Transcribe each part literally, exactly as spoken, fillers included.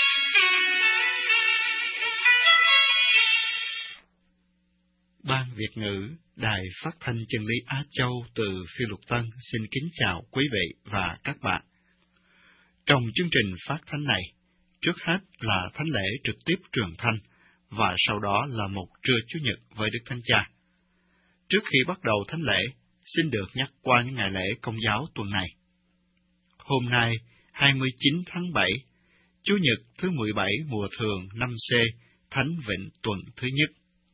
Ban Việt ngữ Đài Phát thanh Chân lý Á Châu từ Phiêu Lục Tân xin kính chào quý vị và các bạn. Trong chương trình phát thanh này, trước hết là thánh lễ trực tiếp truyền thanh và sau đó là một trưa Chủ nhật với Đức Thánh Cha. Trước khi bắt đầu thánh lễ, xin được nhắc qua những ngày lễ Công giáo tuần này. Hôm nay, hai mươi chín tháng bảy, Chủ nhật thứ mười bảy mùa thường năm C, Thánh Vịnh tuần thứ nhất.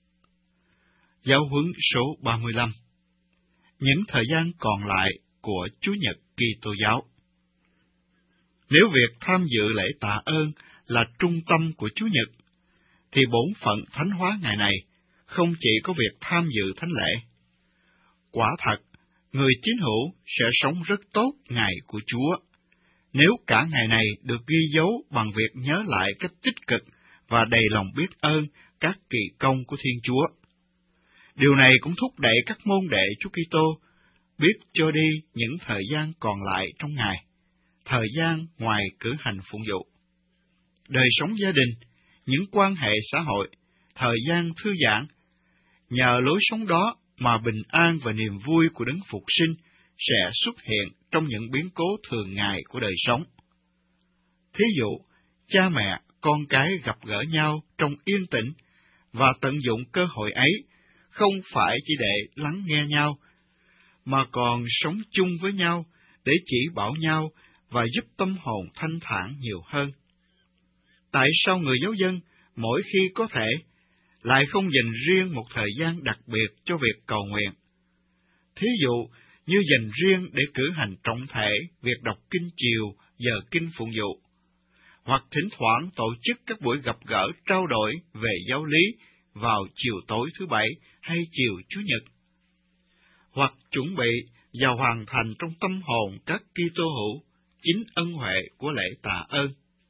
Giáo huấn số ba mươi lăm. Những thời gian còn lại của Chủ nhật Kitô giáo. Nếu việc tham dự lễ tạ ơn là trung tâm của Chủ nhật, thì bổn phận thánh hóa ngày này không chỉ có việc tham dự thánh lễ. Quả thật, người tín hữu sẽ sống rất tốt ngày của Chúa, nếu cả ngày này được ghi dấu bằng việc nhớ lại cách tích cực và đầy lòng biết ơn các kỳ công của Thiên Chúa. Điều này cũng thúc đẩy các môn đệ Chúa Kitô biết cho đi những thời gian còn lại trong ngày, thời gian ngoài cử hành phụng vụ. Đời sống gia đình, những quan hệ xã hội, thời gian thư giãn, nhờ lối sống đó mà bình an và niềm vui của Đấng Phục Sinh sẽ xuất hiện trong những biến cố thường ngày của đời sống. Thí dụ, cha mẹ, con cái gặp gỡ nhau trong yên tĩnh và tận dụng cơ hội ấy, không phải chỉ để lắng nghe nhau, mà còn sống chung với nhau để chỉ bảo nhau và giúp tâm hồn thanh thản nhiều hơn. Tại sao người giáo dân mỗi khi có thể lại không dành riêng một thời gian đặc biệt cho việc cầu nguyện? Thí dụ như dành riêng để cử hành trọng thể việc đọc kinh chiều, giờ kinh phụng vụ, hoặc thỉnh thoảng tổ chức các buổi gặp gỡ trao đổi về giáo lý vào chiều tối thứ Bảy hay chiều Chủ nhật, hoặc chuẩn bị và hoàn thành trong tâm hồn các Kitô hữu chính ân huệ của lễ tạ ơn.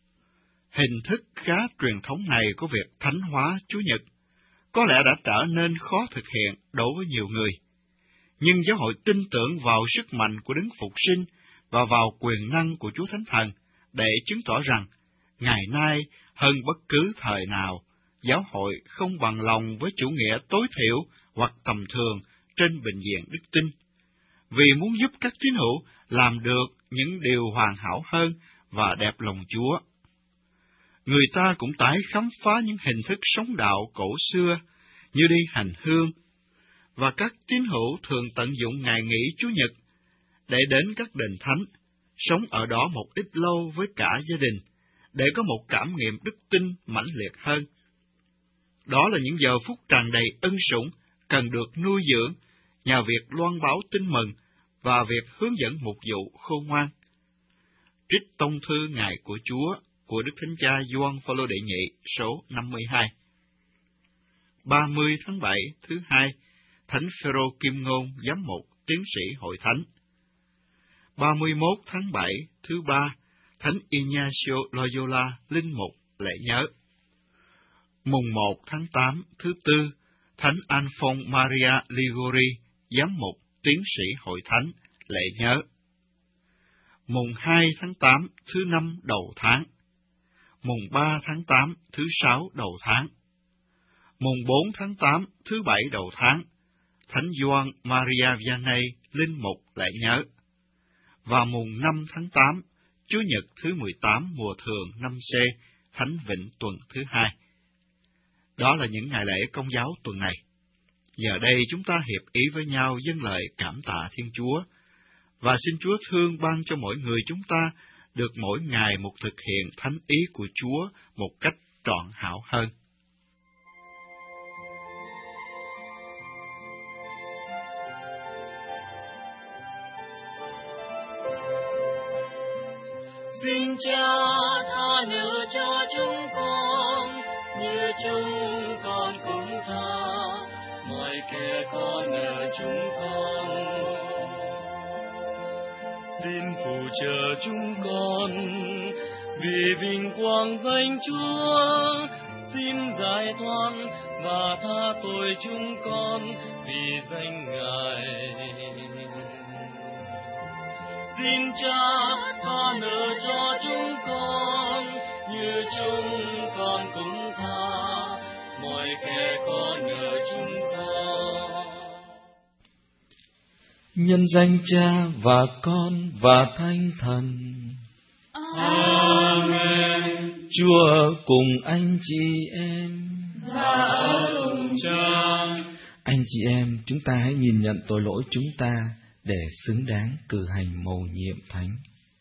Hình thức khá truyền thống này của việc thánh hóa Chủ nhật có lẽ đã trở nên khó thực hiện đối với nhiều người, nhưng giáo hội tin tưởng vào sức mạnh của Đấng Phục Sinh và vào quyền năng của Chúa Thánh Thần để chứng tỏ rằng ngày nay hơn bất cứ thời nào, giáo hội không bằng lòng với chủ nghĩa tối thiểu hoặc tầm thường trên bình diện đức tin, vì muốn giúp các tín hữu làm được những điều hoàn hảo hơn và đẹp lòng Chúa. Người ta cũng tái khám phá những hình thức sống đạo cổ xưa như đi hành hương, và các tín hữu thường tận dụng ngày nghỉ Chủ nhật để đến các đền thánh, sống ở đó một ít lâu với cả gia đình, để có một cảm nghiệm đức tin mãnh liệt hơn. Đó là những giờ phút tràn đầy ân sủng, cần được nuôi dưỡng nhờ việc loan báo tin mừng và việc hướng dẫn mục vụ khôn ngoan. Trích tông thư Ngày của Chúa của Đức Thánh Cha Gioan Phaolô đệ nhị số năm mươi hai. ba mươi tháng bảy thứ hai, Thánh Phêrô Kim Ngôn giám mục tiến sĩ hội thánh. ba mươi mốt tháng bảy thứ ba, Thánh Ignacio Loyola linh mục lễ nhớ. Mùng một tháng tám thứ tư, Thánh Alphonse Maria Ligori giám mục tiến sĩ hội thánh lễ nhớ. Mùng hai tháng tám thứ năm đầu tháng. Mùng ba tháng tám thứ sáu đầu tháng. Mùng bốn tháng tám thứ bảy đầu tháng, Thánh Gioan Maria Vianney linh mục lễ nhớ. Và mùng năm tháng tám, Chủ nhật thứ mười tám mùa thường năm C, Thánh Vịnh tuần thứ hai. Đó là những ngày lễ Công giáo tuần này. Giờ đây chúng ta hiệp ý với nhau dâng lời cảm tạ Thiên Chúa, và xin Chúa thương ban cho mỗi người chúng ta được mỗi ngày một thực hiện thánh ý của Chúa một cách trọn hảo hơn. Xin Cha tha thứ cho chúng con, như chúng con cũng tha mọi kẻ có nợ chúng con. Xin phù trợ chúng con vì vinh quang danh Chúa. Xin giải thoát và tha tội chúng con vì danh Ngài. Xin Cha tha nợ cho chúng con, như như chúng con cũng tha mọi kẻ có nợ chúng con. Nhân danh Cha và Con và Thánh Thần. Amen. Chúa cùng anh chị em và cùng Cha. Anh chị em, chúng ta hãy nhìn nhận tội lỗi chúng ta để xứng đáng cử hành mầu nhiệm thánh.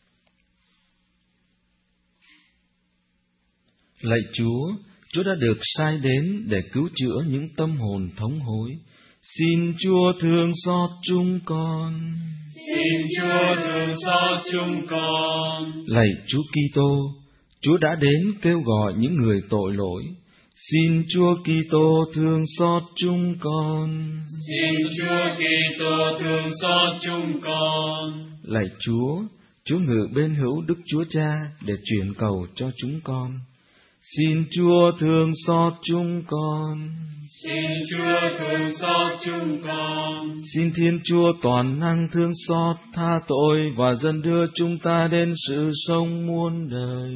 Lạy Chúa, Chúa đã được sai đến để cứu chữa những tâm hồn thống hối. Xin Chúa thương xót chúng con. Xin Chúa thương xót chúng con. Lạy Chúa Kitô, Chúa đã đến kêu gọi những người tội lỗi. Xin Chúa Kitô thương xót chúng con. Xin Chúa Kitô thương xót chúng con. Lạy Chúa, Chúa ngự bên hữu Đức Chúa Cha để truyền cầu cho chúng con. Xin Chúa thương xót chúng con. Xin Chúa thương xót chúng con. Xin Thiên Chúa toàn năng thương xót, tha tội và dẫn đưa chúng ta đến sự sống muôn đời.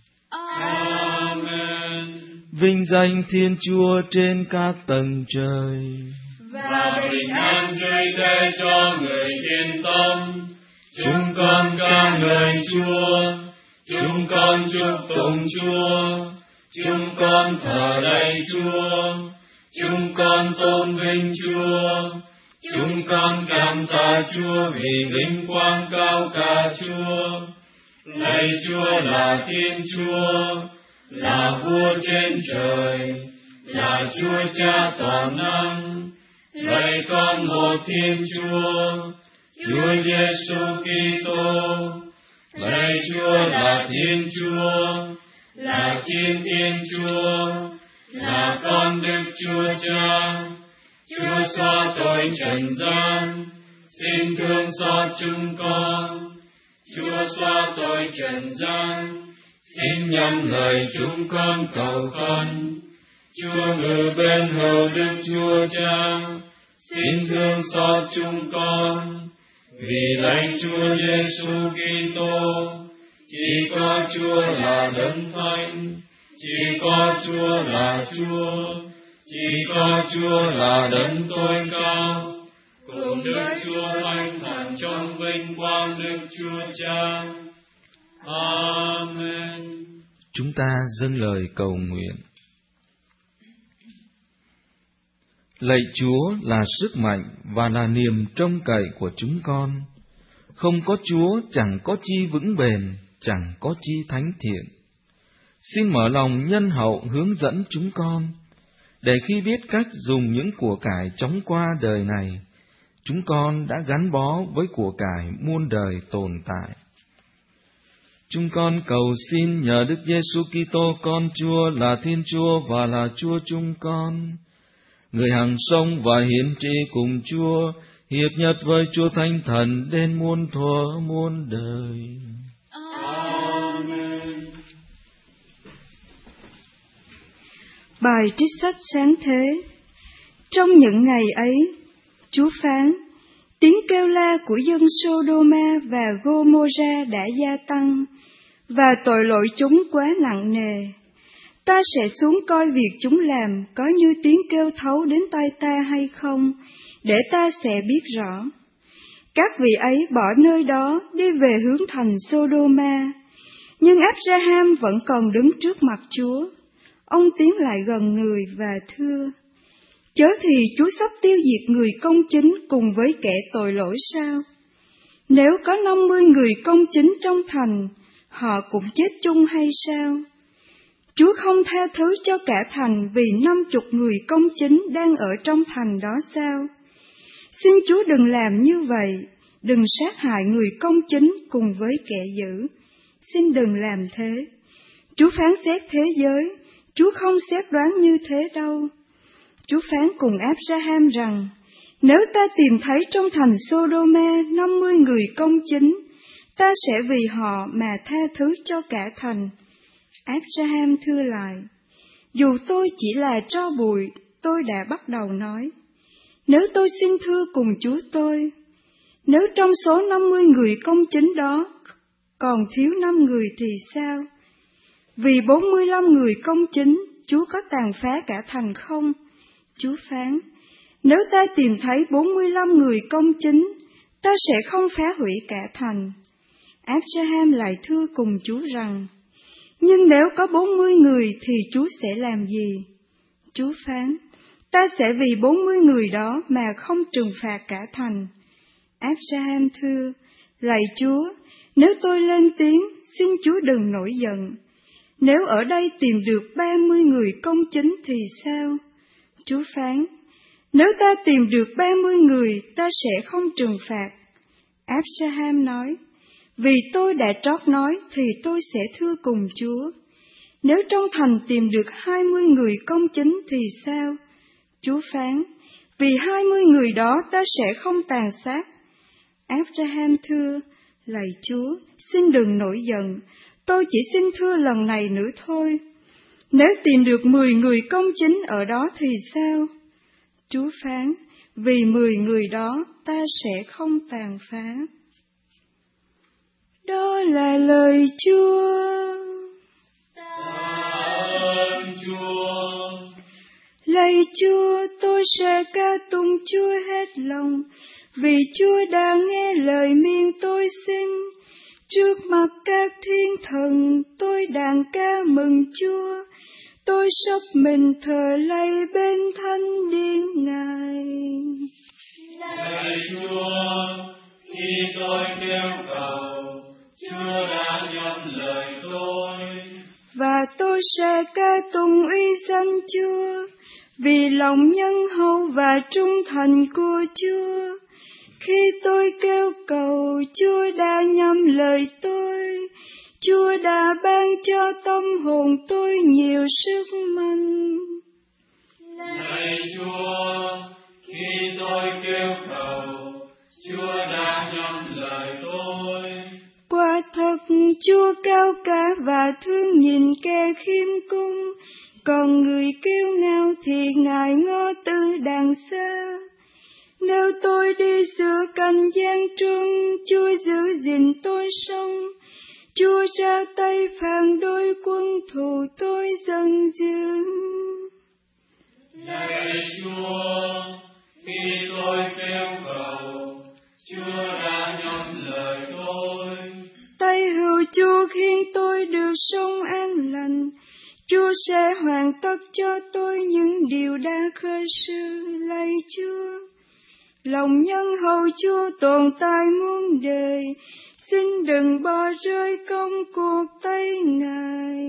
Amen. Vinh danh Thiên Chúa trên các tầng trời, và bình an dưới thế cho người yên tâm. Chúng con ca ngợi Chúa, chúng con chúc tụng Chúa, chúng con thờ lạy Chúa, chúng con tôn vinh Chúa, chúng con cảm tạ Chúa vì vinh quang cao cả Chúa. Lạy Chúa là Thiên Chúa, là Vua trên trời, là Chúa Cha toàn năng. Lạy con một Thiên Chúa, Chúa Giêsu Kitô. Lạy Chúa là Thiên Chúa, là Thiên Thiên Chúa, là con Đức Chúa Cha. Chúa xóa tội trần gian, xin thương xót chúng con. Chúa xóa tội trần gian, xin nhắm lời chúng con cầu khẩn. Chúa ngự bên hữu Đức Chúa Cha, xin thương xót chúng con. Vì lạy Chúa Giêsu Kitô, chỉ có Chúa là Đấng Thánh, chỉ có Chúa là Chúa, chỉ có Chúa là Đấng tối cao, cùng Đức Chúa Thánh Thần trong vinh quang Đức Chúa Cha. Amen. Chúng ta dâng lời cầu nguyện. Lạy Chúa là sức mạnh và là niềm trông cậy của chúng con. Không có Chúa chẳng có chi vững bền, chẳng có chi thánh thiện. Xin mở lòng nhân hậu hướng dẫn chúng con, để khi biết cách dùng những của cải chóng qua đời này, chúng con đã gắn bó với của cải muôn đời tồn tại. Chúng con cầu xin nhờ Đức Giêsu Kitô con Chúa là Thiên Chúa và là Chúa chúng con, người hằng sống và hiển trị cùng Chúa, hiệp nhất với Chúa Thánh Thần đến muôn thuở muôn đời. Amen. Bài trích sách sáng thế. Trong những ngày ấy, Chúa phán, tiếng kêu la của dân Sodoma và Gomorra đã gia tăng, và tội lỗi chúng quá nặng nề. Ta sẽ xuống coi việc chúng làm có như tiếng kêu thấu đến tai ta hay không, để ta sẽ biết rõ. Các vị ấy bỏ nơi đó đi về hướng thành Sodoma, nhưng Abraham vẫn còn đứng trước mặt Chúa. Ông tiến lại gần người và thưa, chớ thì Chúa sắp tiêu diệt người công chính cùng với kẻ tội lỗi sao? Nếu có năm mươi người công chính trong thành, họ cũng chết chung hay sao? Chúa không tha thứ cho cả thành vì năm chục người công chính đang ở trong thành đó sao? Xin Chúa đừng làm như vậy, đừng sát hại người công chính cùng với kẻ dữ. Xin đừng làm thế. Chúa phán xét thế giới, Chúa không xét đoán như thế đâu. Chúa phán cùng Abraham rằng, nếu ta tìm thấy trong thành Sodoma năm mươi người công chính, ta sẽ vì họ mà tha thứ cho cả thành. Abraham thưa lại, dù tôi chỉ là tro bụi, tôi đã bắt đầu nói. Nếu tôi xin thưa cùng Chúa tôi, nếu trong số năm mươi người công chính đó còn thiếu năm người thì sao? Vì bốn mươi lăm người công chính, Chúa có tàn phá cả thành không? Chúa phán, nếu ta tìm thấy bốn mươi lăm người công chính, ta sẽ không phá hủy cả thành. Abraham lại thưa cùng Chúa rằng, nhưng nếu có bốn mươi người thì Chúa sẽ làm gì? Chúa phán, ta sẽ vì bốn mươi người đó mà không trừng phạt cả thành. Abraham thưa, lạy Chúa, nếu tôi lên tiếng, xin Chúa đừng nổi giận. Nếu ở đây tìm được ba mươi người công chính thì sao? Chúa phán, nếu ta tìm được ba mươi người, ta sẽ không trừng phạt. Abraham nói, vì tôi đã trót nói thì tôi sẽ thưa cùng Chúa. Nếu trong thành tìm được hai mươi người công chính thì sao? Chúa phán, vì hai mươi người đó ta sẽ không tàn sát. Abraham thưa, lạy Chúa, xin đừng nổi giận, tôi chỉ xin thưa lần này nữa thôi. Nếu tìm được mười người công chính ở đó thì sao? Chúa phán, vì mười người đó ta sẽ không tàn phá. Đó là lời Chúa. Tạ ơn Chúa. Lạy Chúa, tôi sẽ ca tụng Chúa hết lòng, vì Chúa đã nghe lời miệng tôi xin. Trước mặt các thiên thần, tôi đàn ca mừng Chúa. Tôi sắp mình thờ lạy bên thánh điện Ngài. Lạy Chúa, khi tôi kêu cầu, Chúa đã nhận lời tôi. Và tôi sẽ ca tụng uy danh Chúa, vì lòng nhân hậu và trung thành của Chúa. Khi tôi kêu cầu, Chúa đã nhắm lời tôi. Chúa đã ban cho tâm hồn tôi nhiều sức mạnh. Lạy Chúa, khi tôi kêu cầu, Chúa đã nhắm lời tôi. Quả thật, Chúa cao cả và thương nhìn kẻ khiêm cung, còn người kiêu ngạo thì Ngài ngó từ đằng xa. Nếu tôi đi giữa cành giang trung, Chúa giữ gìn tôi sống. Chúa ra tay phản đối quân thù tôi giận dữ. Lạy Chúa, khi tôi kêu cầu, Chúa đã nhắm lời tôi. Tay hữu Chúa khiến tôi được sống an lành. Chúa sẽ hoàn tất cho tôi những điều đã khởi sự. Lạy Chúa, lòng nhân hậu Chúa tồn tại muôn đời. Xin đừng bỏ rơi công cuộc tay Ngài.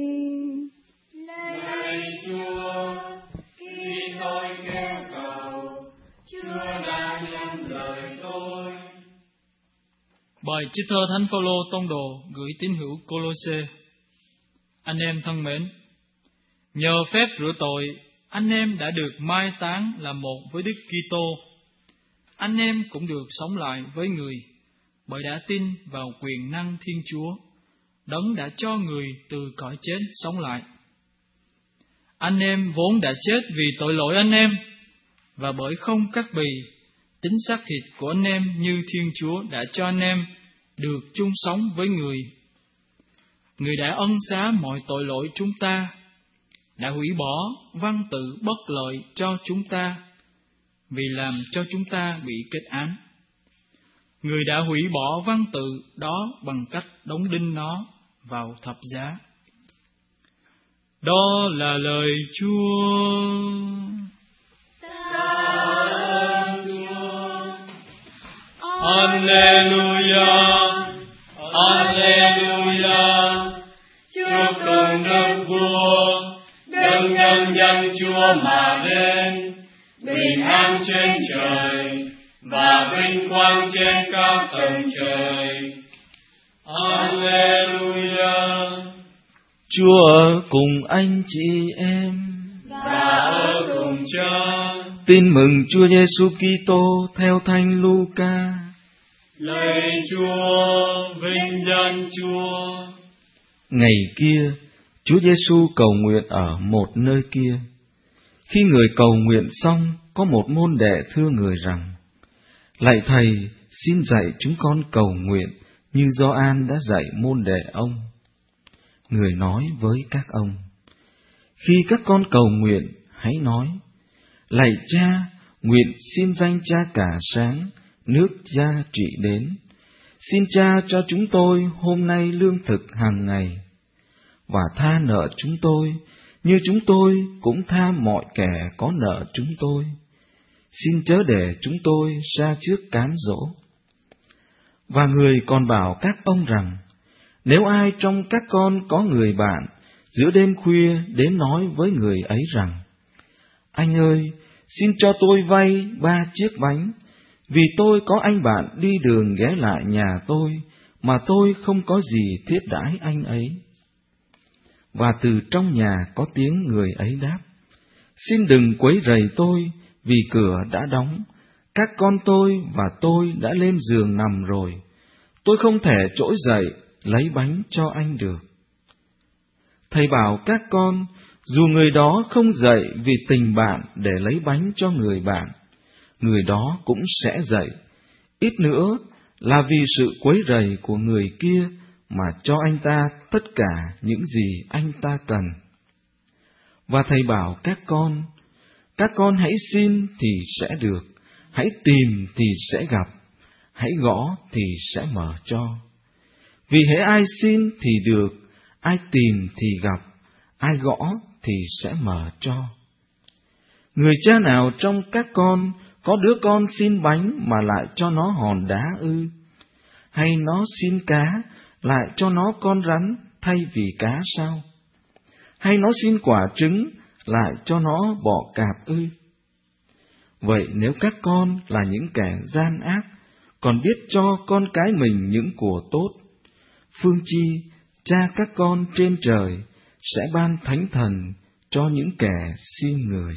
Lạy Chúa, khi tôi kêu cầu, Chúa đã nhắm lời tôi. Bài trích thơ Thánh Phaolô tông đồ gửi tín hữu Cô-lô-sê. Anh em thân mến, nhờ phép rửa tội, anh em đã được mai táng làm một với Đức Kitô. Anh em cũng được sống lại với Người, bởi đã tin vào quyền năng Thiên Chúa, Đấng đã cho người từ cõi chết sống lại. Anh em vốn đã chết vì tội lỗi anh em, và bởi không cắt bì, tính xác thịt của anh em như Thiên Chúa đã cho anh em được chung sống với Người. Người đã ân xá mọi tội lỗi chúng ta, đã hủy bỏ văn tự bất lợi cho chúng ta, vì làm cho chúng ta bị kết án. Người đã hủy bỏ văn tự đó bằng cách đóng đinh nó vào thập giá. Đó là lời Chúa. Alleluia, Alleluia. Chúc tụng Đức Vua, đấng nhân danh Chúa mà đến, bình an trên trời và vinh quang trên các tầng trời. Alleluia. Chúa cùng anh chị em Và ở cùng Cha. Tin mừng Chúa Giêsu Kitô theo Thánh Luca. Lạy Chúa, vinh danh Chúa. Ngày kia, Chúa Giêsu cầu nguyện ở một nơi kia. Khi người cầu nguyện xong, có một môn đệ thưa người rằng: Lạy Thầy, xin dạy chúng con cầu nguyện như Gioan đã dạy môn đệ ông. người nói với các ông: Khi các con cầu nguyện, hãy nói: Lạy Cha, nguyện xin danh Cha cả sáng, nước Cha trị đến. Xin Cha cho chúng tôi hôm nay lương thực hàng ngày, và tha nợ chúng tôi, như chúng tôi cũng tha mọi kẻ có nợ chúng tôi. Xin chớ để chúng tôi ra trước cám dỗ. Và người còn bảo các ông rằng: Nếu ai trong các con có người bạn, giữa đêm khuya đến nói với người ấy rằng: Anh ơi, xin cho tôi vay ba chiếc bánh, vì tôi có anh bạn đi đường ghé lại nhà tôi, mà tôi không có gì thiết đãi anh ấy. Và từ trong nhà có tiếng người ấy đáp: Xin đừng quấy rầy tôi, vì cửa đã đóng, các con tôi và tôi đã lên giường nằm rồi, tôi không thể trỗi dậy lấy bánh cho anh được. Thầy bảo các con, dù người đó không dậy vì tình bạn để lấy bánh cho người bạn, người đó cũng sẽ dậy, ít nữa là vì sự quấy rầy của người kia mà cho anh ta tất cả những gì anh ta cần. Và thầy bảo các con, các con hãy xin thì sẽ được, hãy tìm thì sẽ gặp, hãy gõ thì sẽ mở cho. Vì hễ ai xin thì được, ai tìm thì gặp, ai gõ thì sẽ mở cho. Người cha nào trong các con có đứa con xin bánh mà lại cho nó hòn đá ư? Hay nó xin cá lại cho nó con rắn thay vì cá sao? Hay nó xin quả trứng lại cho nó bọ cạp ư? Vậy nếu các con là những kẻ gian ác, còn biết cho con cái mình những của tốt, phương chi Cha các con trên trời sẽ ban Thánh Thần cho những kẻ xin người.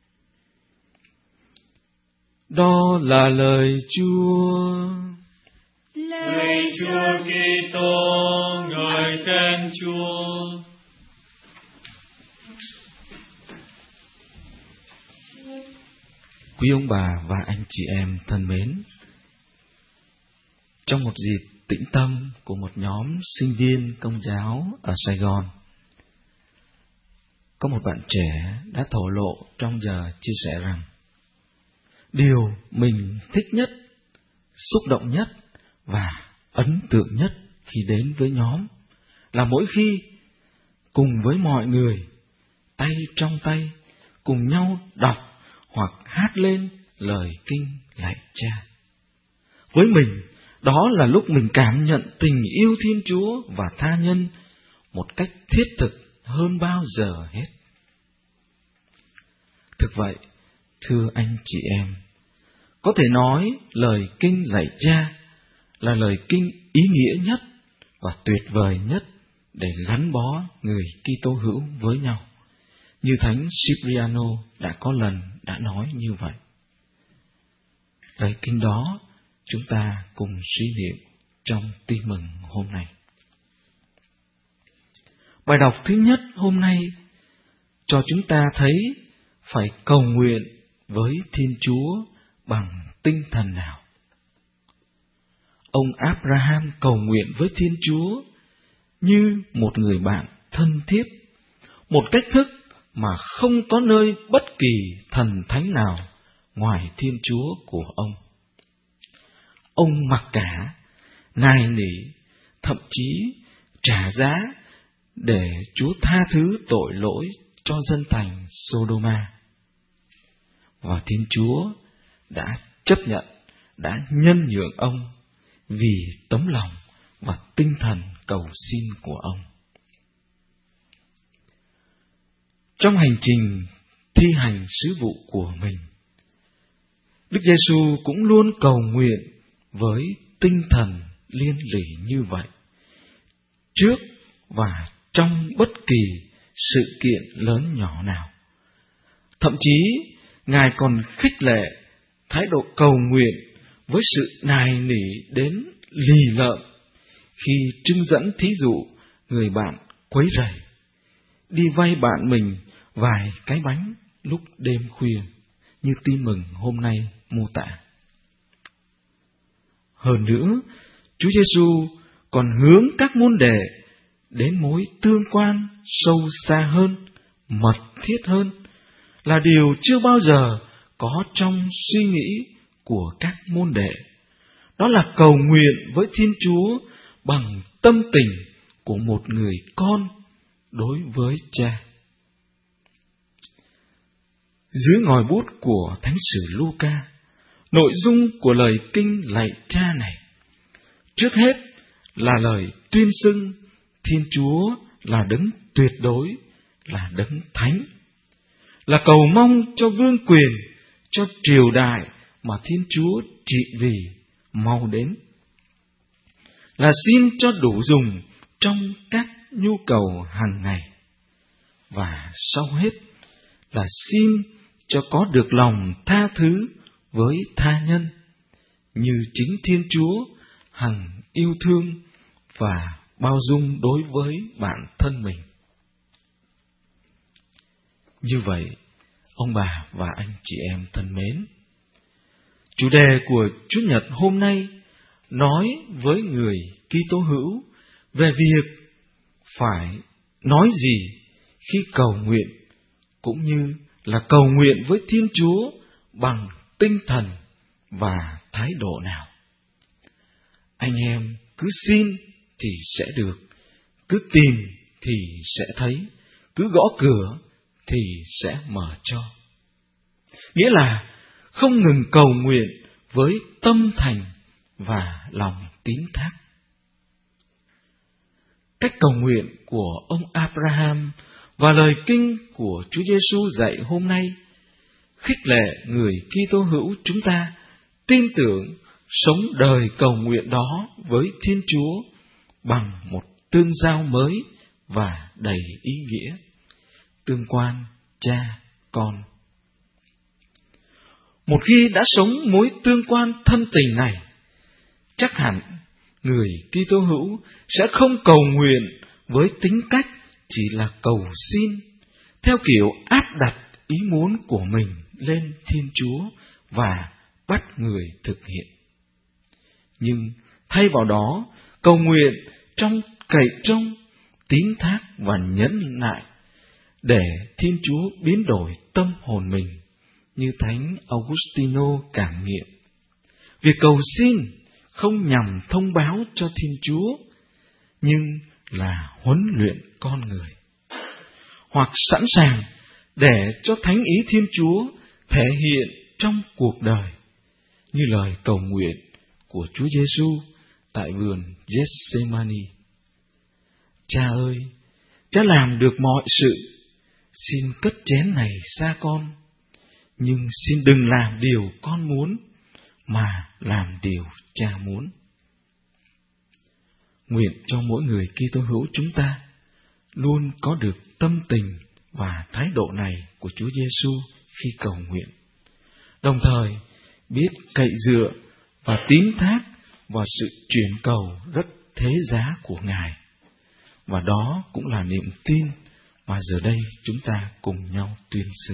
Đó là lời Chúa. Lạy Chúa Kitô, ngợi khen Chúa. Quý ông bà và anh chị em thân mến, trong một dịp tĩnh tâm của một nhóm sinh viên Công giáo ở Sài Gòn, có một bạn trẻ đã thổ lộ trong giờ chia sẻ rằng điều mình thích nhất, xúc động nhất và ấn tượng nhất khi đến với nhóm là mỗi khi cùng với mọi người tay trong tay cùng nhau đọc hoặc hát lên lời kinh Lạy Cha. Với mình, đó là lúc mình cảm nhận tình yêu Thiên Chúa và tha nhân một cách thiết thực hơn bao giờ hết. Thực vậy, thưa anh chị em, có thể nói lời kinh Lạy Cha là lời kinh ý nghĩa nhất và tuyệt vời nhất để gắn bó người Kitô hữu với nhau, như Thánh Cipriano đã có lần đã nói như vậy. Lời kinh đó chúng ta cùng suy niệm trong tin mừng hôm nay. Bài đọc thứ nhất hôm nay cho chúng ta thấy phải cầu nguyện với Thiên Chúa bằng tinh thần nào. Ông Abraham cầu nguyện với Thiên Chúa như một người bạn thân thiết, một cách thức mà không có nơi bất kỳ thần thánh nào ngoài Thiên Chúa của ông. Ông mặc cả, nài nỉ, thậm chí trả giá để Chúa tha thứ tội lỗi cho dân thành Sodoma. Và Thiên Chúa đã chấp nhận, đã nhân nhượng ông vì tấm lòng và tinh thần cầu xin của ông. Trong hành trình thi hành sứ vụ của mình, Đức Giêsu cũng luôn cầu nguyện với tinh thần liên lỉ như vậy, trước và trong bất kỳ sự kiện lớn nhỏ nào. Thậm chí, Ngài còn khích lệ thái độ cầu nguyện với sự nài nỉ đến lì lợm khi trưng dẫn thí dụ người bạn quấy rầy, đi vay bạn mình vài cái bánh lúc đêm khuya, như tin mừng hôm nay mô tả. Hơn nữa, Chúa Giêsu còn hướng các môn đệ đến mối tương quan sâu xa hơn, mật thiết hơn, là điều chưa bao giờ có trong suy nghĩ của các môn đệ. Đó là cầu nguyện với Thiên Chúa bằng tâm tình của một người con đối với Cha. Dưới ngòi bút của Thánh sử Luca, nội dung của lời kinh lạy Cha này trước hết là lời tuyên xưng Thiên Chúa là đấng tuyệt đối, là đấng thánh, là cầu mong cho vương quyền, cho triều đại mà Thiên Chúa trị vì mau đến, là xin cho đủ dùng trong các nhu cầu hàng ngày, và sau hết là xin cho có được lòng tha thứ với tha nhân, như chính Thiên Chúa hằng yêu thương và bao dung đối với bản thân mình. Như vậy, ông bà và anh chị em thân mến, chủ đề của Chủ nhật hôm nay nói với người Kitô hữu về việc phải nói gì khi cầu nguyện, cũng như là cầu nguyện với Thiên Chúa bằng tinh thần và thái độ nào. Anh em cứ xin thì sẽ được, cứ tìm thì sẽ thấy, cứ gõ cửa thì sẽ mở cho. Nghĩa là không ngừng cầu nguyện với tâm thành và lòng tín thác. Cách cầu nguyện của ông Abraham và lời kinh của Chúa Giêsu dạy hôm nay khích lệ người Kitô hữu chúng ta tin tưởng sống đời cầu nguyện đó với Thiên Chúa bằng một tương giao mới và đầy ý nghĩa, tương quan cha con. Một khi đã sống mối tương quan thân tình này, chắc hẳn người Kitô hữu sẽ không cầu nguyện với tính cách chỉ là cầu xin, theo kiểu áp đặt ý muốn của mình lên Thiên Chúa và bắt người thực hiện. Nhưng thay vào đó, cầu nguyện trong cậy trông, tín thác và nhẫn nại để Thiên Chúa biến đổi tâm hồn mình, như Thánh Augustino cảm nghiệm. Việc cầu xin không nhằm thông báo cho Thiên Chúa, nhưng là huấn luyện con người, hoặc sẵn sàng để cho thánh ý Thiên Chúa thể hiện trong cuộc đời, như lời cầu nguyện của Chúa Giêsu tại vườn Gethsemani. Cha ơi, Cha làm được mọi sự, xin cất chén này xa con, nhưng xin đừng làm điều con muốn, mà làm điều Cha muốn. Nguyện cho mỗi người Kitô hữu chúng ta luôn có được tâm tình và thái độ này của Chúa Giêsu khi cầu nguyện, đồng thời biết cậy dựa và tín thác vào sự chuyển cầu rất thế giá của Ngài. Và đó cũng là niềm tin mà giờ đây chúng ta cùng nhau tuyên xưng.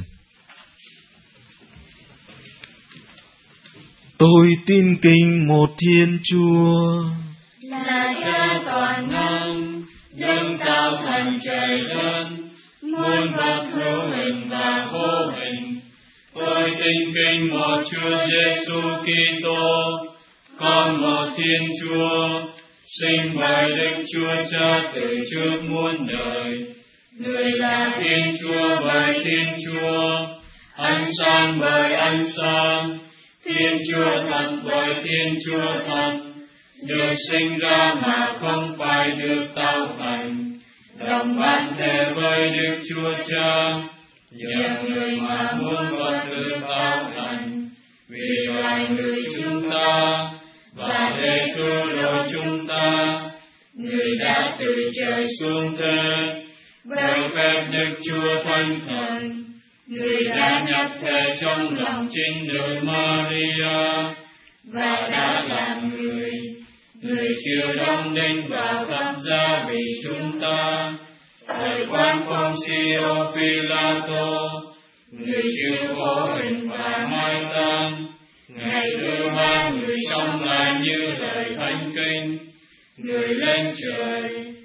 Tôi tin kính một Thiên Chúa, là Cha toàn năng, đấng cao thành trời đất, muôn vật hữu hình và vô hình. Tôi tin kính một Chúa Giêsu Kitô, con một Thiên Chúa, sinh bởi Đức Chúa Cha từ trước muôn đời. Người là Thiên Chúa bởi Thiên Chúa, ánh sáng bởi ánh sáng, Thiên Chúa thật bởi Thiên Chúa thật, được sinh ra mà không phải được tạo thành, đồng bản thể với Đức Chúa Cha, nhờ người mà muôn vật được tạo thành, vì loài người chúng ta và để cứu độ chúng ta, người đã từ trời xuống thế với phép Đức Chúa Thánh Thần. Người đã nhập thể trong lòng chính nữ Maria và đã làm người. Người chịu đóng đinh vào thập giá vì chúng ta, thời quan Poncio Pilato. Người chịu khổ hình và mai táng. Ngày thứ ba người sống lại như lời Thánh Kinh. Người lên trời,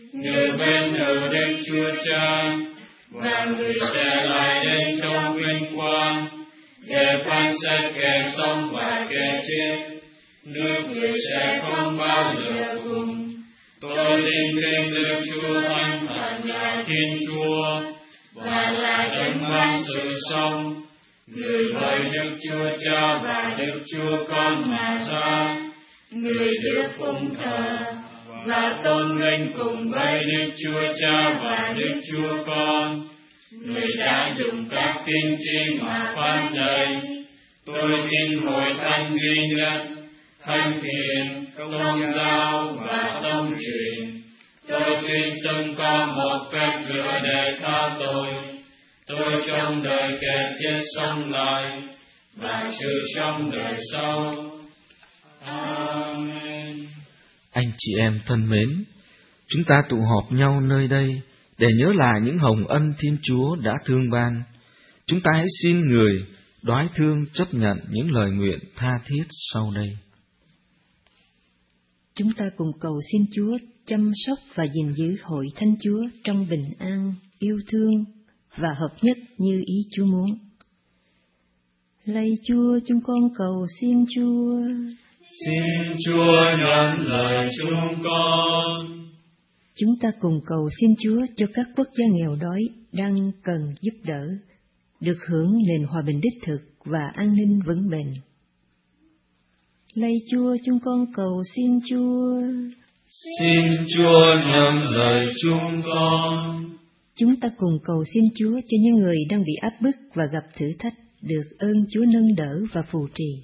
như bên hữu Đức Chúa Cha, và người sẽ lại đến trong vinh quang để phán xét kẻ sống và kẻ chết. Nước người sẽ không bao giờ cùng. Tôi tin trên Đức Chúa Thánh Thần là Thiên Chúa, và là đấng mang sự sống, người bởi Đức Chúa Cha và Đức Chúa Con mà ra, người được phụng thờ và tôn vinh cùng với Đức Chúa Cha và Đức Chúa Con. Người đã dùng các tiên tri mà phán dạy. Tôi tin hội thánh duy nhất, thánh thiện, công giáo và tông truyền. Tôi tin xưng có một phép rửa để tha tội. Tôi trong đời kẻ chết sống lại và sự sống đời sau. Amen. Anh chị em thân mến, chúng ta tụ họp nhau nơi đây để nhớ lại những hồng ân Thiên Chúa đã thương ban. Chúng ta hãy xin người đoái thương chấp nhận những lời nguyện tha thiết sau đây. Chúng ta cùng cầu xin Chúa chăm sóc và gìn giữ hội Thánh Chúa trong bình an, yêu thương và hợp nhất như ý Chúa muốn. Lạy Chúa, chúng con cầu xin Chúa. Xin Chúa nhận lời chúng con. Chúng ta cùng cầu xin Chúa cho các quốc gia nghèo đói đang cần giúp đỡ, được hưởng nền hòa bình đích thực và an ninh vững bền. Lạy Chúa, chúng con cầu xin Chúa. Xin Chúa nhận lời chúng con. Chúng ta cùng cầu xin Chúa cho những người đang bị áp bức và gặp thử thách, được ơn Chúa nâng đỡ và phù trì.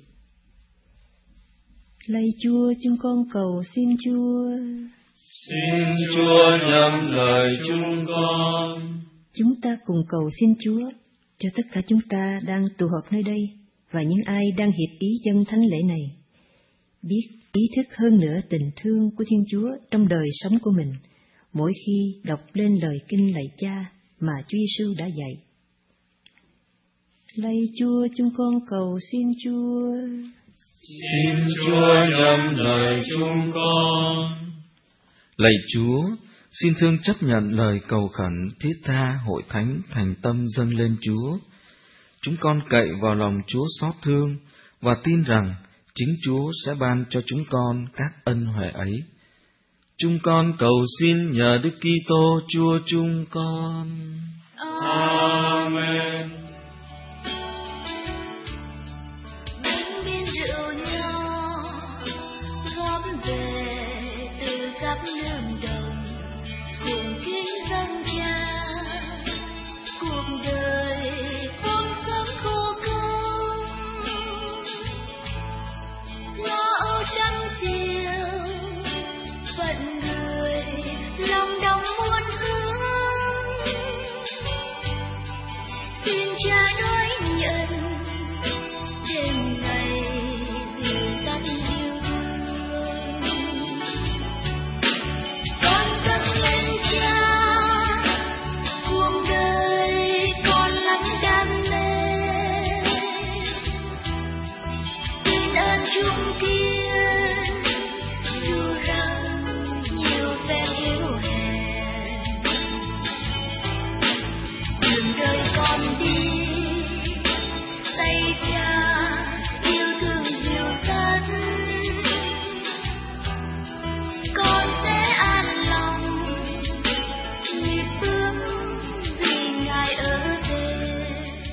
Lạy Chúa, chúng con cầu xin Chúa. Xin Chúa nhận lời chúng con. Chúng ta cùng cầu xin Chúa cho tất cả chúng ta đang tụ họp nơi đây và những ai đang hiệp ý dâng thánh lễ này, biết ý thức hơn nữa tình thương của Thiên Chúa trong đời sống của mình, mỗi khi đọc lên lời kinh lạy Cha mà Chúa Giêsu đã dạy. Lạy Chúa, chúng con cầu xin Chúa. Xin Chúa nhận lời chúng con. Lạy Chúa, xin thương chấp nhận lời cầu khẩn thiết tha hội thánh thành tâm dâng lên Chúa. Chúng con cậy vào lòng Chúa xót thương và tin rằng chính Chúa sẽ ban cho chúng con các ân huệ ấy. Chúng con cầu xin nhờ Đức Kitô Chúa chúng con. Amen. Lương đồng cùng kính dân Cha, cuộc đời không sớm khô cong, lo âu trăm chiều phận người lòng đồng muôn hướng, xin Cha đón nhận đêm ngày dìu dắt yêu thương. Con dâng lên Cha cuộc đời con lắm đam mê, tin ơn chung kiên dù rằng nhiều phép yếu hèn. Đường đời con đi tay Cha yêu thương dìu dắt, con sẽ an lòng nhịp bước vì Ngài ở đây.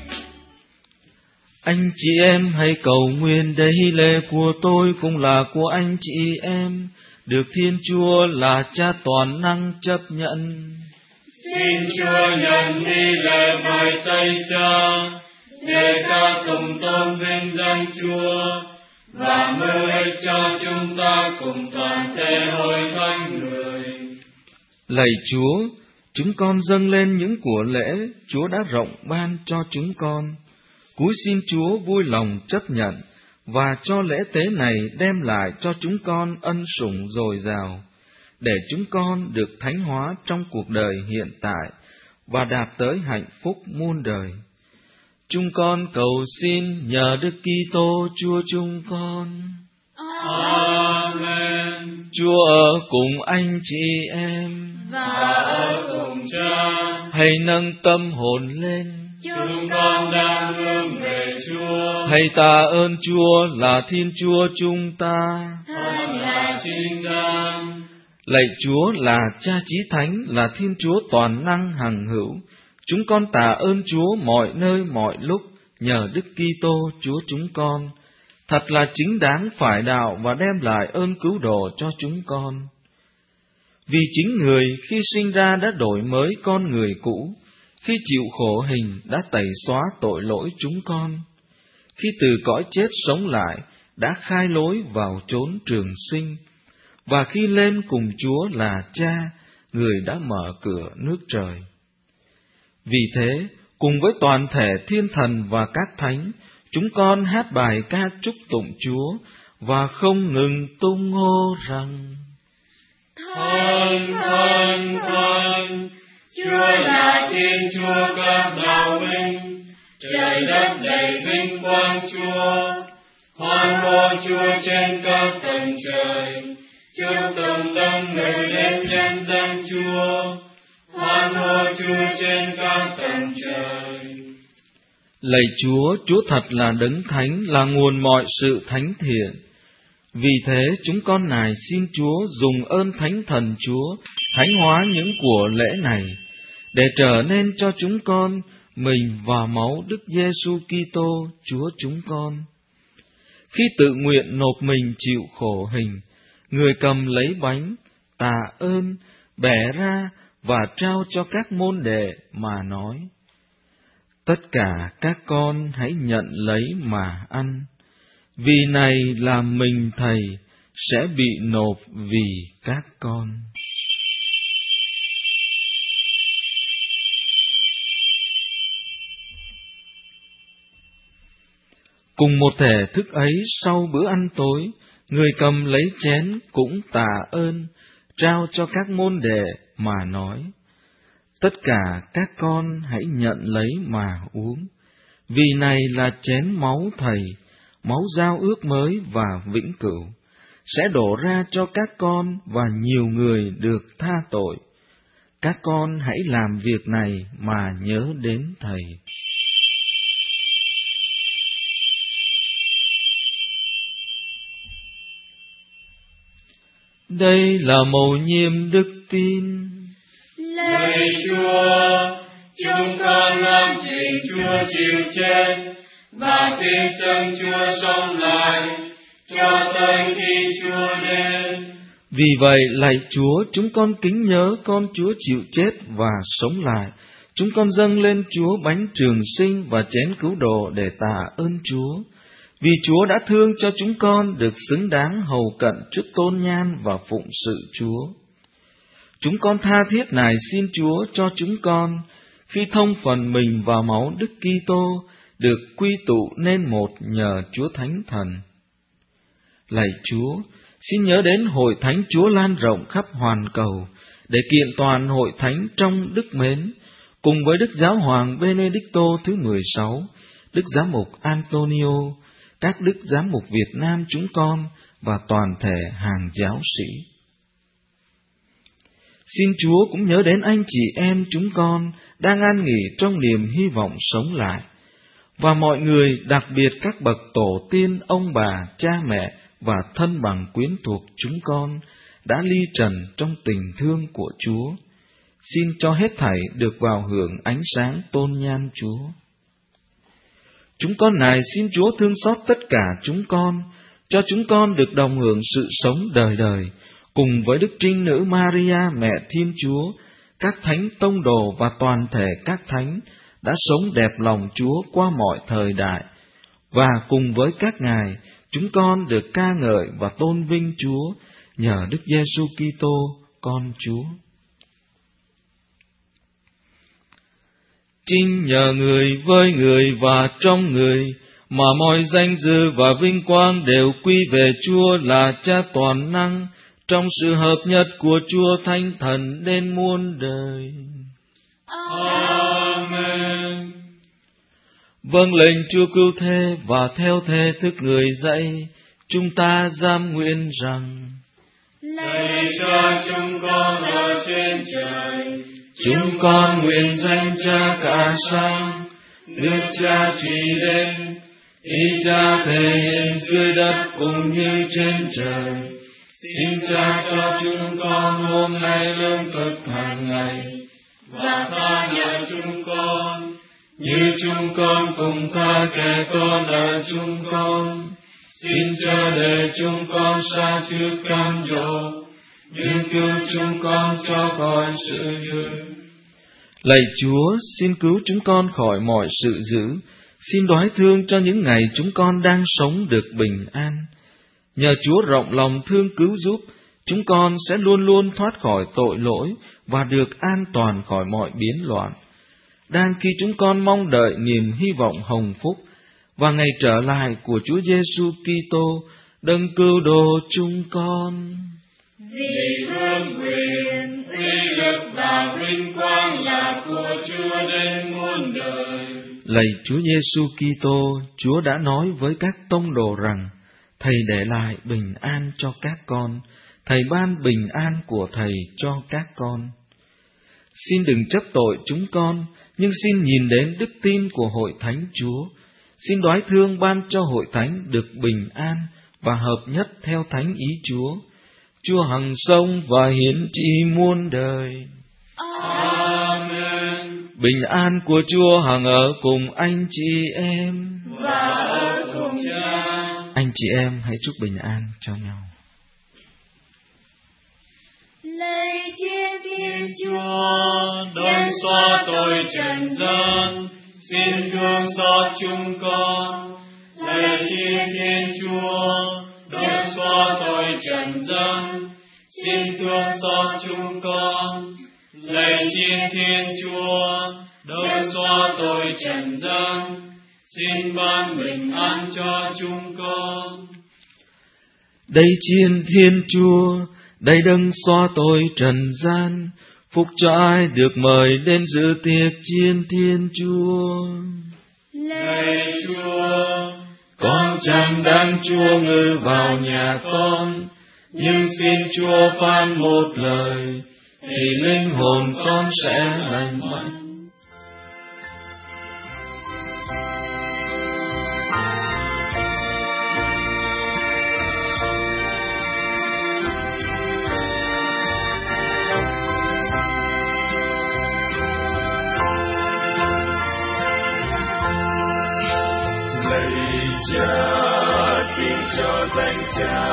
Anh chị em hãy cầu nguyện đây lễ của tôi cũng là của anh chị em, được Thiên Chúa là Cha toàn năng chấp nhận. Xin Chúa nhận đi lời bài tay Cha, để ta cùng tôn vinh danh Chúa và mưu ích cho chúng ta cùng toàn thể hội thánh người. Lạy Chúa, chúng con dâng lên những của lễ Chúa đã rộng ban cho chúng con. Cúi xin Chúa vui lòng chấp nhận và cho lễ tế này đem lại cho chúng con ân sủng dồi dào, để chúng con được thánh hóa trong cuộc đời hiện tại và đạt tới hạnh phúc muôn đời. Chúng con cầu xin nhờ Đức Kitô Chúa chúng con. Amen. Chúa ở cùng anh chị em. và ở cùng Cha. Hãy nâng tâm hồn lên, Chúng con đang hướng về Chúa. hãy tạ ơn Chúa là Thiên Chúa chúng ta. Thật là chính đáng. Lạy Chúa là Cha Chí Thánh, là Thiên Chúa toàn năng hằng hữu. Chúng con tạ ơn Chúa mọi nơi mọi lúc nhờ Đức Kitô Chúa chúng con. Thật là chính đáng phải đạo và đem lại ơn cứu độ cho chúng con. Vì chính Người khi sinh ra đã đổi mới con người cũ, khi chịu khổ hình đã tẩy xóa tội lỗi chúng con, khi từ cõi chết sống lại đã khai lối vào chốn trường sinh, và khi lên cùng Chúa là Cha, Người đã mở cửa nước trời. Vì thế, cùng với toàn thể thiên thần và các thánh, chúng con hát bài ca chúc tụng Chúa và không ngừng tung hô rằng: Thần, thần, thần, Chúa là Thiên Chúa các đạo binh, trời đất đầy vinh quang Chúa. Hoan hô Chúa trên các tầng trời, chúc tụng tâm người đến nhân dân Chúa. Hoan hô Chúa trên các tầng trời. Lạy Chúa, Chúa thật là đấng thánh, là nguồn mọi sự thánh thiện. Vì thế chúng con nài xin Chúa dùng ơn Thánh Thần Chúa thánh hóa những của lễ này, để trở nên cho chúng con mình và máu Đức Giêsu Kitô Chúa chúng con. Khi tự nguyện nộp mình chịu khổ hình, Người cầm lấy bánh, tạ ơn, bẻ ra và trao cho các môn đệ mà nói: Tất cả các con hãy nhận lấy mà ăn, vì này là mình Thầy sẽ bị nộp vì các con. Cùng một thể thức ấy, sau bữa ăn tối, Người cầm lấy chén cũng tạ ơn, trao cho các môn đệ mà nói: Tất cả các con hãy nhận lấy mà uống, vì này là chén máu Thầy, máu giao ước mới và vĩnh cửu, sẽ đổ ra cho các con và nhiều người được tha tội. Các con hãy làm việc này mà nhớ đến Thầy. Đây là mầu nhiệm đức tin. Lạy Chúa, chúng con làm trình Chúa chịu chết và tin rằng Chúa sống lại cho tới khi Chúa đến. Vì vậy, lạy Chúa, chúng con kính nhớ con Chúa chịu chết và sống lại. Chúng con dâng lên Chúa bánh trường sinh và chén cứu độ để tạ ơn Chúa. Vì Chúa đã thương cho chúng con được xứng đáng hầu cận trước tôn nhan và phụng sự Chúa. Chúng con tha thiết nài xin Chúa cho chúng con, khi thông phần mình vào máu Đức Kitô, được quy tụ nên một nhờ Chúa Thánh Thần. Lạy Chúa, xin nhớ đến hội thánh Chúa lan rộng khắp hoàn cầu, để kiện toàn hội thánh trong đức mến, cùng với Đức Giáo Hoàng Benedicto thứ mười sáu, Đức Giám mục Antonio, các Đức Giám mục Việt Nam chúng con và toàn thể hàng giáo sĩ. Xin Chúa cũng nhớ đến anh chị em chúng con đang an nghỉ trong niềm hy vọng sống lại, và mọi người, đặc biệt các bậc tổ tiên, ông bà, cha mẹ và thân bằng quyến thuộc chúng con đã ly trần trong tình thương của Chúa. Xin cho hết thảy được vào hưởng ánh sáng tôn nhan Chúa. Chúng con nài xin Chúa thương xót tất cả chúng con, cho chúng con được đồng hưởng sự sống đời đời, cùng với Đức Trinh Nữ Maria Mẹ Thiên Chúa, các thánh tông đồ và toàn thể các thánh đã sống đẹp lòng Chúa qua mọi thời đại, và cùng với các ngài, chúng con được ca ngợi và tôn vinh Chúa nhờ Đức Giêsu Kitô, con Chúa. Chính nhờ Người, với Người và trong Người, mà mọi danh dự và vinh quang đều quy về Chúa là Cha toàn năng, trong sự hợp nhất của Chúa Thánh Thần đến muôn đời. Amen. Vâng lệnh Chúa cứu thế và theo thế thức Người dạy, chúng ta giam nguyện rằng: Lạy Cha chúng con ở trên trời, Chúng con nguyện danh Cha cả sáng, nước Cha trị đến, ý Cha thể hiện dưới đất cũng như trên trời. Xin Cha cho chúng con hôm nay lương thực hàng ngày, và tha nợ chúng con, như chúng con cùng tha kẻ có nợ chúng con. Xin Cha để chúng con xa trước cam dỗ, nhưng cứu chúng con cho khỏi sự dữ. Lạy Chúa, xin cứu chúng con khỏi mọi sự dữ. Xin đoái thương cho những ngày chúng con đang sống được bình an. Nhờ Chúa rộng lòng thương cứu giúp, chúng con sẽ luôn luôn thoát khỏi tội lỗi và được an toàn khỏi mọi biến loạn. Đang khi chúng con mong đợi niềm hy vọng hồng phúc và ngày trở lại của Chúa Giêsu Kitô, đấng cứu độ chúng con. Vì vương quyền, uy lực và vinh quang là của Chúa đến muôn đời. Lạy Chúa Giêsu Kitô, Chúa đã nói với các tông đồ rằng Thầy để lại bình an cho các con, Thầy ban bình an của Thầy cho các con. Xin đừng chấp tội chúng con, nhưng xin nhìn đến đức tin của Hội Thánh Chúa. Xin đoái thương ban cho Hội Thánh được bình an và hợp nhất theo Thánh ý Chúa. Chúa hằng sống và hiển trị muôn đời. Amen. Bình an của Chúa hằng ở cùng anh chị em. Và ở cùng Cha. Anh chị em hãy chúc bình an cho nhau. Lạy Thiên Thiên Chúa, đấng xóa tội trần gian, xin thương xót chúng con. Lạy Thiên Thiên Chúa, đấng xóa tội trần gian, xin thương xót chúng con. Lạy Thiên Thiên Chúa, đấng xóa tội trần gian, xin ban bình an cho chúng con. Đây Chiên Thiên Chúa, đây đấng xóa tội trần gian, phúc cho ai được mời đến dự tiệc Chiên Thiên Chúa. Lạy Chúa, Con chẳng đáng Chúa ngự vào nhà con, nhưng xin Chúa phán một lời, thì linh hồn con sẽ lành mạnh. Cha, xin cho danh Cha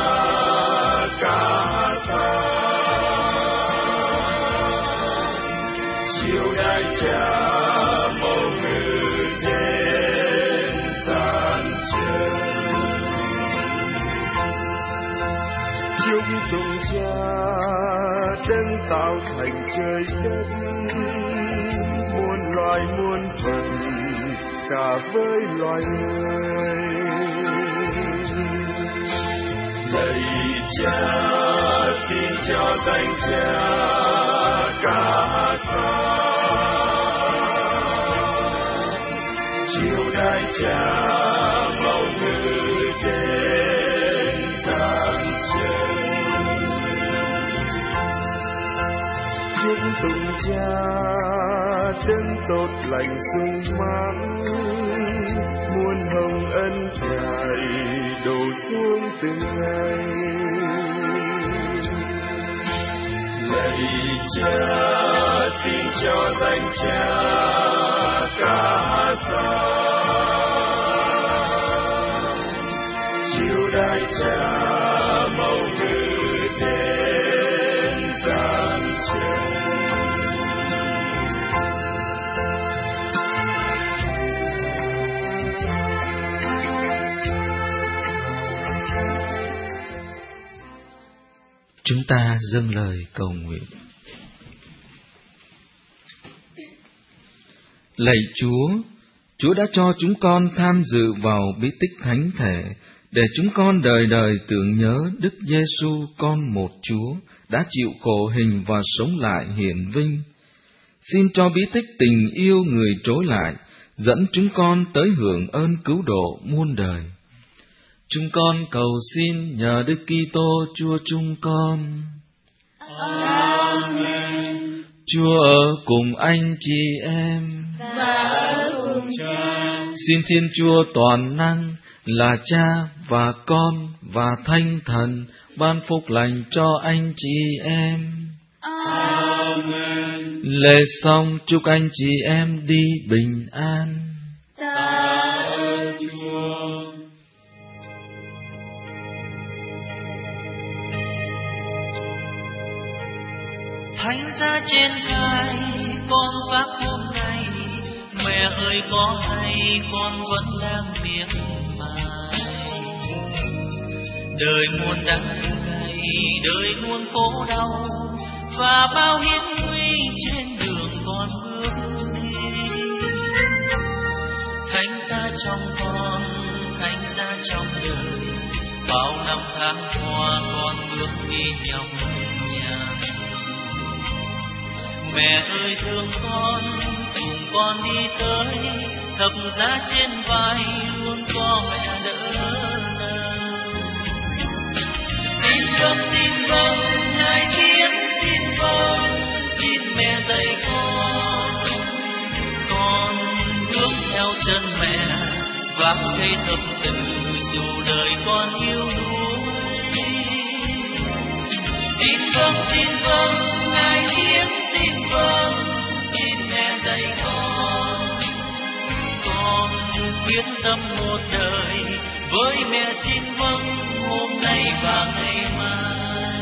cả sáng, chiều đại Cha mầu ngự trên gian trần. Chúng tùng Cha đấng tạo thành trời đất, muôn loài muôn phần cả với loài người. Lạy Cha, xin cho danh Cha cả sáng, chiều đại Cha mầu ngự trên gian trần. Chúng tùng Cha đấng tốt lành sung mãn, muôn hồng ân trải đổ xuống từng ngày. Lạy Cha, xin cho danh Cha cả sáng, chiều đại Cha mầu ngự trên gian trần. Chúng ta dâng lời cầu nguyện. Lạy Chúa, Chúa đã cho chúng con tham dự vào bí tích thánh thể, để chúng con đời đời tưởng nhớ Đức Giêsu con một Chúa đã chịu khổ hình và sống lại hiển vinh. Xin cho bí tích tình yêu người trối lại dẫn chúng con tới hưởng ơn cứu độ muôn đời. Chúng con cầu xin nhờ Đức Kitô Chúa chúng con. Amen. Chúa ở cùng anh chị em Và ở cùng Cha. Xin Thiên Chúa toàn năng là Cha và Con và Thánh Thần ban phúc lành cho anh chị em. Amen. Lễ xong, chúc anh chị em đi bình an. Ta ơn Chúa. Thánh giá trên vai con vác hôm nay, mẹ ơi có hay con vẫn đang miệt mài. Đời muôn đắng cay, đời muôn khổ đau, và bao hiểm nguy trên đường con bước đi. Thánh giá trong con, thánh giá trong đời, bao năm tháng qua con bước đi nhọc nhằn. Mẹ ơi thương con, cùng con đi tới, thập giá trên vai luôn có mẹ đỡ đần. Xin vâng, xin vâng, ngài thiên xin vâng, xin mẹ dạy con. Con bước theo chân mẹ, vác cây tâm từ dù đời con yêu đuối. Xin vâng, xin vâng, ngài thiên xin vâng, xin mẹ dạy con. Con quyết tâm một đời với mẹ xin vâng, hôm nay và ngày mai.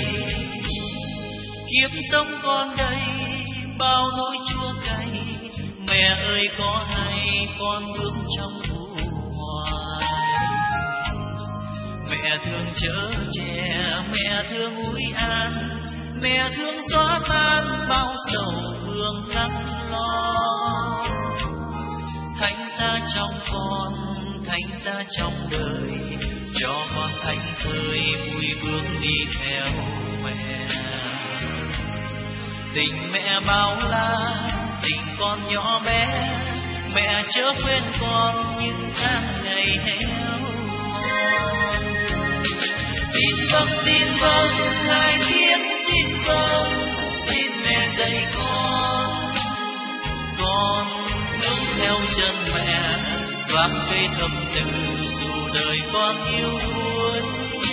Kiếp sống con đây bao nỗi chua cay, mẹ ơi có hay con bước trong u hoài. Mẹ thương chở che, mẹ thương ủi an, mẹ thương xóa tan bao sầu thương lắng lo. Thánh giá trong con, thánh giá trong đời, cho con thánh thơi vui bước đi theo mẹ. Tình mẹ bao la, tình con nhỏ bé, mẹ chớ quên con những tháng ngày héo mòn. Xin vâng, xin vâng, ngài thiên xin vâng, xin mẹ dạy con. Con bước theo chân mẹ, vác cây thầm từ dù đời con yêu đuối.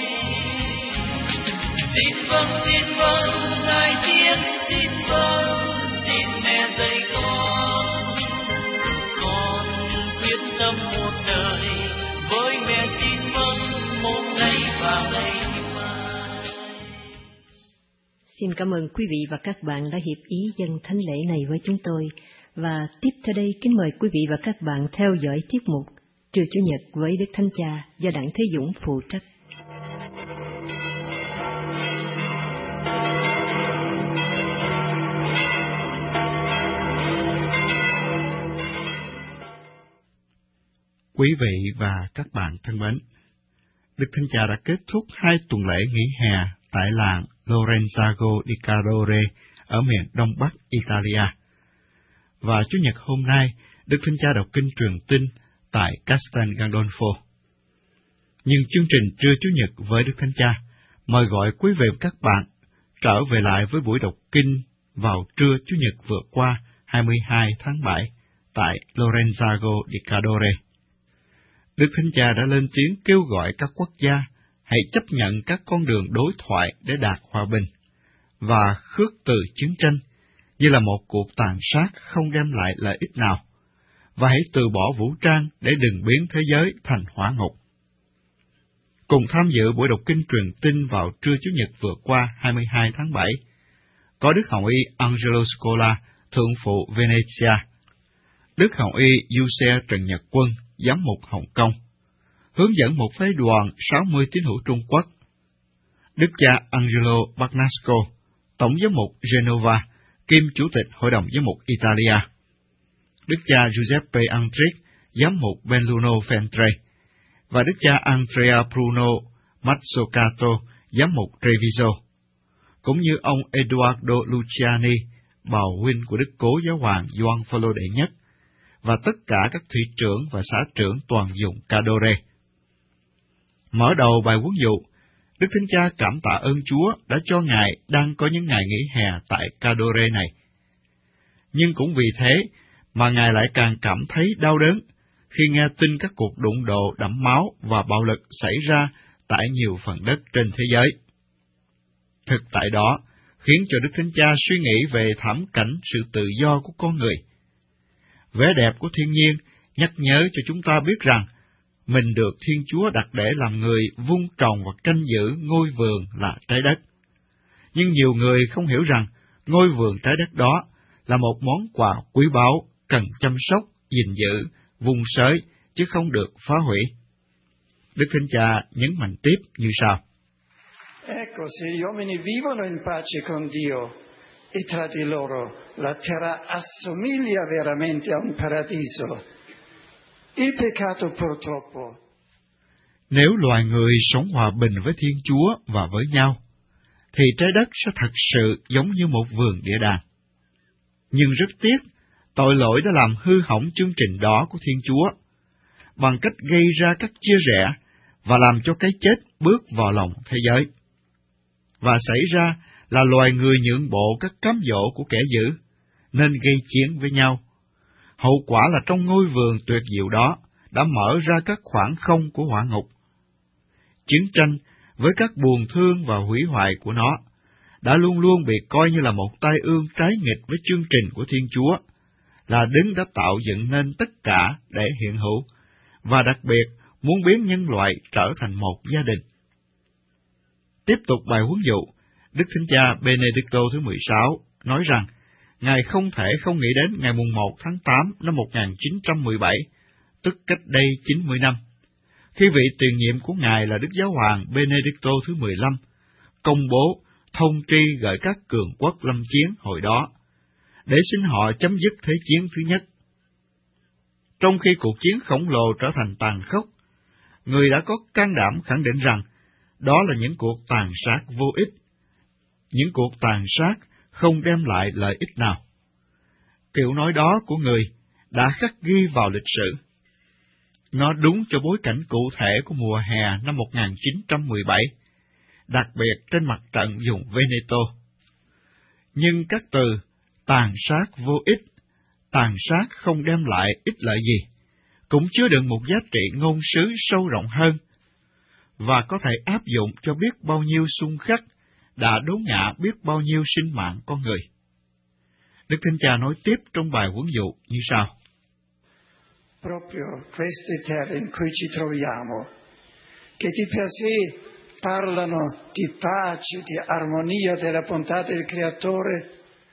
Xin vâng, xin vâng, ngài thiên xin vâng, xin mẹ dạy con. Con quyết tâm một đời với mẹ xin vâng, hôm nay và ngày mai. Xin cảm ơn quý vị và các bạn đã hiệp ý dâng thánh lễ này với chúng tôi. Và tiếp theo đây kính mời quý vị và các bạn theo dõi tiết mục Trưa Chủ nhật với Đức Thánh Cha do Đặng Thế Dũng phụ trách. Quý vị và các bạn thân mến, Đức Thánh Cha đã kết thúc hai tuần lễ nghỉ hè tại làng Lorenzago di Cadore ở miền Đông Bắc Italia. Và Chủ nhật hôm nay, Đức Thánh Cha đọc kinh truyền tin tại Castel Gandolfo. Nhưng chương trình Trưa Chủ nhật với Đức Thánh Cha mời gọi quý vị và các bạn trở về lại với buổi đọc kinh vào trưa Chủ nhật vừa qua hai mươi hai tháng bảy tại Lorenzago di Cadore. Đức Thánh Cha đã lên tiếng kêu gọi các quốc gia hãy chấp nhận các con đường đối thoại để đạt hòa bình và khước từ chiến tranh như là một cuộc tàn sát không đem lại lợi ích nào, và hãy từ bỏ vũ trang để đừng biến thế giới thành hỏa ngục. Cùng tham dự buổi đọc kinh truyền tin vào trưa Chủ nhật vừa qua hai mươi hai tháng bảy, có Đức Hồng Y Angelo Scola, Thượng phụ Venezia, Đức Hồng Y Giuse Trần Nhật Quân, Giám mục Hồng Kông, hướng dẫn một phái đoàn sáu mươi tín hữu Trung Quốc, Đức cha Angelo Bagnasco, Tổng giám mục Genova, kiêm Chủ tịch Hội đồng Giám mục Italia, Đức cha Giuseppe Andric, Giám mục Belluno Feltre, và Đức cha Andrea Bruno Mazzucato, Giám mục Treviso, cũng như ông Eduardo Luciani, bào huynh của Đức Cố Giáo hoàng Gioan Phaolô đệ nhất, và tất cả các thủy trưởng và xã trưởng toàn vùng Cadore. Mở đầu bài huấn dụ, Đức Thánh Cha cảm tạ ơn Chúa đã cho Ngài đang có những ngày nghỉ hè tại Cadore này. Nhưng cũng vì thế mà Ngài lại càng cảm thấy đau đớn khi nghe tin các cuộc đụng độ đẫm máu và bạo lực xảy ra tại nhiều phần đất trên thế giới. Thực tại đó khiến cho Đức Thánh Cha suy nghĩ về thảm cảnh sự tự do của con người. Vẻ đẹp của thiên nhiên nhắc nhớ cho chúng ta biết rằng mình được Thiên Chúa đặt để làm người vun trồng và canh giữ ngôi vườn là trái đất. Nhưng nhiều người không hiểu rằng ngôi vườn trái đất đó là một món quà quý báu, cần chăm sóc, gìn giữ, vun sới, chứ không được phá hủy. Đức Thánh Cha nhấn mạnh tiếp như sau. Ecco, se gli uomini vivono in pace con Dio e tra di loro, la terra assomiglia veramente a un paradiso. Il peccato purtroppo. Nếu loài người sống hòa bình với Thiên Chúa và với nhau, thì trái đất sẽ thật sự giống như một vườn địa đàng. Nhưng rất tiếc, tội lỗi đã làm hư hỏng chương trình đó của Thiên Chúa, bằng cách gây ra các chia rẽ và làm cho cái chết bước vào lòng thế giới. Và xảy ra là loài người nhượng bộ các cám dỗ của kẻ dữ, nên gây chiến với nhau. Hậu quả là trong ngôi vườn tuyệt diệu đó đã mở ra các khoảng không của hỏa ngục. Chiến tranh với các buồn thương và hủy hoại của nó đã luôn luôn bị coi như là một tai ương trái nghịch với chương trình của Thiên Chúa, là Đấng đã tạo dựng nên tất cả để hiện hữu, và đặc biệt muốn biến nhân loại trở thành một gia đình. Tiếp tục bài huấn dụ, Đức Thánh Cha Benedicto thứ mười sáu nói rằng Ngài không thể không nghĩ đến ngày mùng một tháng tám năm một nghìn chín trăm mười bảy, tức cách đây chín mươi năm, khi vị tiền nhiệm của Ngài là Đức Giáo hoàng Benedicto thứ mười lăm công bố thông tri gửi các cường quốc lâm chiến hồi đó, để xin họ chấm dứt Thế chiến thứ nhất. Trong khi cuộc chiến khổng lồ trở thành tàn khốc, người đã có can đảm khẳng định rằng đó là những cuộc tàn sát vô ích, những cuộc tàn sát không đem lại lợi ích nào. Kiểu nói đó của người đã khắc ghi vào lịch sử. Nó đúng cho bối cảnh cụ thể của mùa hè năm một nghìn chín trăm mười bảy, đặc biệt trên mặt trận vùng Veneto. Nhưng các từ tàn sát vô ích, tàn sát không đem lại ích lợi gì, cũng chứa đựng một giá trị ngôn sứ sâu rộng hơn, và có thể áp dụng cho biết bao nhiêu xung khắc đã đốn ngã biết bao nhiêu sinh mạng con người. Đức Thánh Cha nói tiếp trong bài huấn dụ như sau. Proprio queste terre in cui ci troviamo, che di per sé parlano di pace, di armonia, della bontà del Creatore.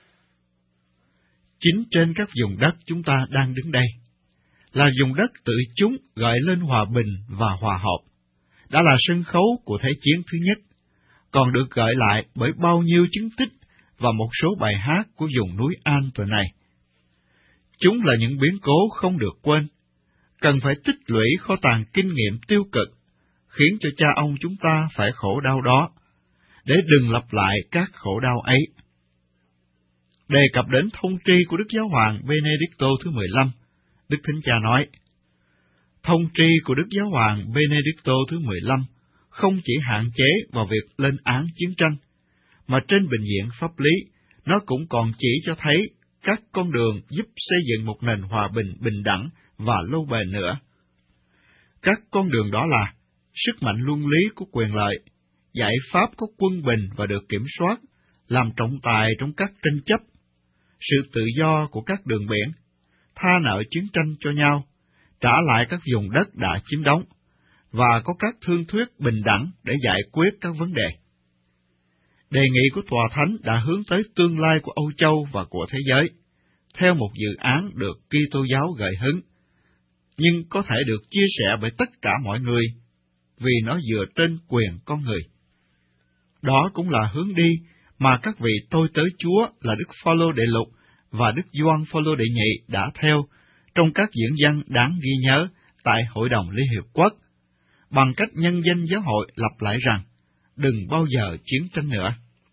Chính trên các vùng đất chúng ta đang đứng đây, là vùng đất tự chúng gợi lên hòa bình và hòa hợp, đã là sân khấu của Thế chiến thứ nhất, còn được gợi lại bởi bao nhiêu chứng tích và một số bài hát của vùng núi Alpes này. Chúng là những biến cố không được quên, cần phải tích lũy kho tàng kinh nghiệm tiêu cực, khiến cho cha ông chúng ta phải khổ đau đó, để đừng lặp lại các khổ đau ấy. Đề cập đến thông tri của Đức Giáo hoàng Benedicto thứ mười lăm, Đức Thánh Cha nói, thông tri của Đức Giáo hoàng Benedicto thứ mười lăm không chỉ hạn chế vào việc lên án chiến tranh, mà trên bình diện pháp lý, nó cũng còn chỉ cho thấy các con đường giúp xây dựng một nền hòa bình bình đẳng và lâu bền nữa. Các con đường đó là sức mạnh luân lý của quyền lợi, giải pháp có quân bình và được kiểm soát, làm trọng tài trong các tranh chấp, sự tự do của các đường biển, tha nợ chiến tranh cho nhau, trả lại các vùng đất đã chiếm đóng, và có các thương thuyết bình đẳng để giải quyết các vấn đề. Đề nghị của Tòa Thánh đã hướng tới tương lai của Âu Châu và của thế giới, theo một dự án được Kitô giáo gợi hứng, nhưng có thể được chia sẻ bởi tất cả mọi người, vì nó dựa trên quyền con người. Đó cũng là hướng đi mà các vị tôi tớ Chúa là Đức Phaolô Đệ Lục và Đức Gioan Phaolô Đệ Nhị đã theo trong các diễn văn đáng ghi nhớ tại Hội đồng Liên Hiệp Quốc, bằng cách nhân danh giáo hội lặp lại rằng, đừng bao giờ chiến tranh nữa.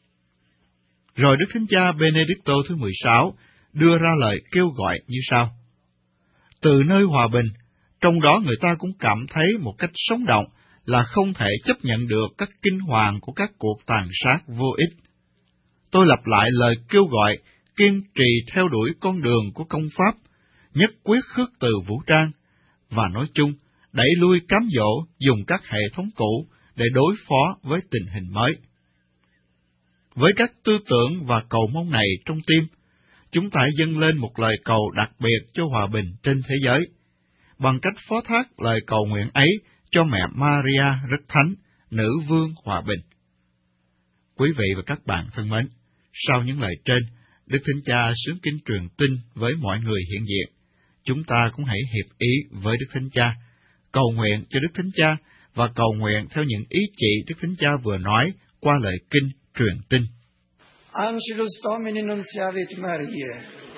Rồi Đức Thánh Cha Benedicto thứ mười sáu đưa ra lời kêu gọi như sau. Từ nơi hòa bình, trong đó người ta cũng cảm thấy một cách sống động là không thể chấp nhận được các kinh hoàng của các cuộc tàn sát vô ích. Tôi lặp lại lời kêu gọi kiên trì theo đuổi con đường của công pháp, nhất quyết khước từ vũ trang, và nói chung, đẩy lui cám dỗ dùng các hệ thống cũ để đối phó với tình hình mới. Với các tư tưởng và cầu mong này trong tim, chúng ta dâng lên một lời cầu đặc biệt cho hòa bình trên thế giới, bằng cách phó thác lời cầu nguyện ấy cho mẹ Maria rất thánh, nữ vương hòa bình. Quý vị và các bạn thân mến, sau những lời trên, Đức Thánh Cha xướng kinh truyền tin với mọi người hiện diện. Chúng ta cũng hãy hiệp ý với Đức Thánh Cha, cầu nguyện cho Đức Thánh Cha và cầu nguyện theo những ý chỉ Đức Thánh Cha vừa nói qua lời kinh truyền tin. Angelus Domini nunciavit Mariae.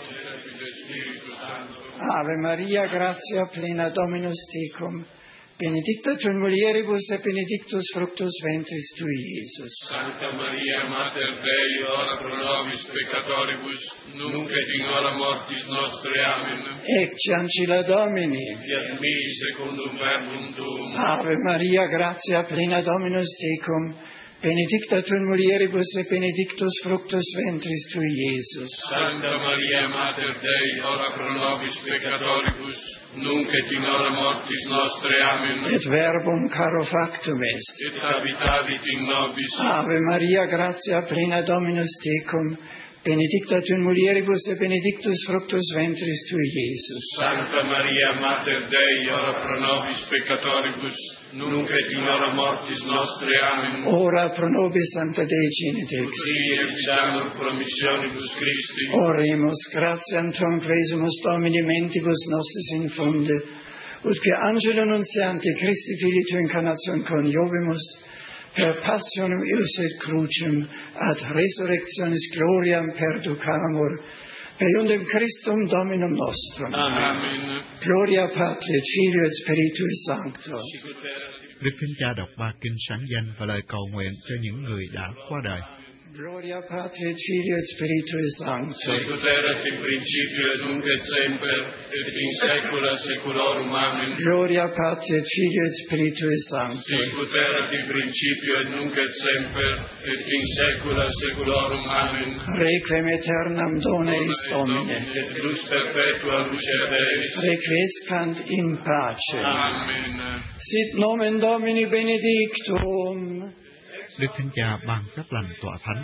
Ave Maria, gratia plena Dominus tecum, benedicta tu in mulieribus et benedictus fructus ventris tui, Iesus. Sancta Maria, Mater Dei, ora pro nobis peccatoribus, nunc et in hora mortis nostre. Amen. Ecce ancilla Domini. Fiat mi secundum verbum tuum. Ave Maria, gratia plena Dominus tecum, benedicta tu in mulieribus et benedictus fructus ventris tui, Iesus. Sancta Maria, Mater Dei, ora pro nobis peccatoribus, nunc et in hora mortis nostre. Amen. Et verbum caro factum est. Et habitavit in nobis. Ave Maria, gratia plena Dominus tecum, benedicta tu in mulieribus et benedictus fructus ventris tui, Iesus. Sancta Maria, Mater Dei, ora pro nobis peccatoribus, nunc et in hora mortis nostre. Amen. Ora pro nobis Sancta Dei Genitix. Qui examur promissionibus Christi. Oremus, gratiam tuam quesumus Domini mentibus nostris infunde, ut que angelo nuntiante Christi Filii tu incarnation coniovimus, per passionem eius et crucem, ad resurrectionis gloriam perducamur, per iundem Christum Dominum nostrum. Amen. Gloria Patri et Filio et Spiritui Sancto. Đức Thánh Cha đọc ba kinh sáng danh và lời cầu nguyện cho những người đã qua đời. Gloria Patri et Filio et Spiritui Sancto. Sicut erat in principio et nunc et semper et in saecula saeculorum. Amen. Gloria Patri et Filio et Spiritui Sancto. Sicut erat in principio et nunc et semper et in saecula saeculorum. Amen. Requiem aeternam dona eis Domine. Et lux perpetua luce Deis. Requiescant in pace. Amen. Sit nomen Domini benedictum. Đức Thánh Cha ban phép lành tọa thánh.